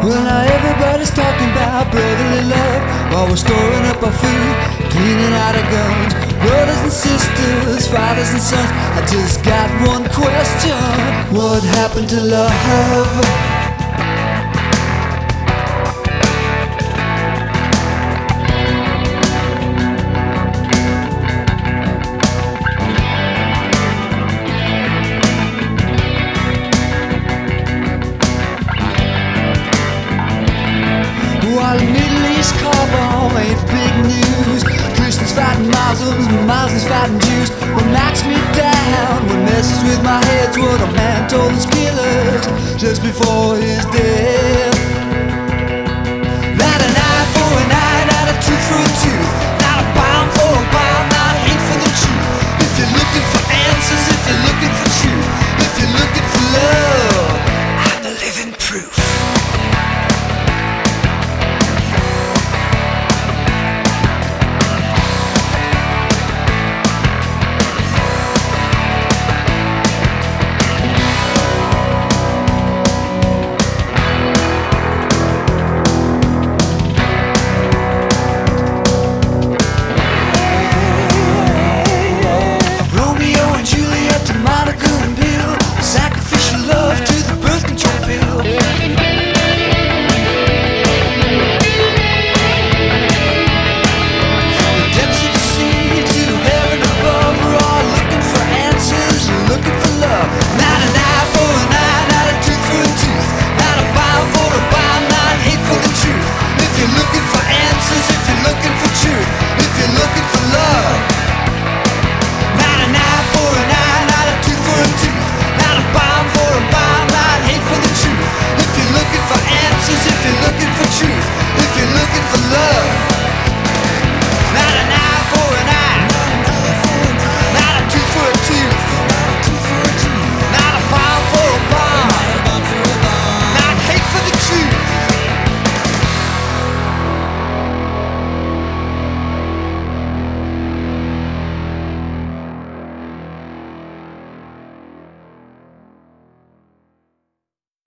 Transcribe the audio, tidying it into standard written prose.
Well, now everybody's talking about brotherly love while we're storing up our food, cleaning out our guns. Brothers and sisters, fathers and sons, I just got one question: what happened to love? While the Middle East car bomb ain't big news, Christians fighting Muslims, Muslims fighting Jews. What knocks me down, what messes with my head's what a man told his killers just before his death. Not an eye for an eye, not a tooth for a tooth.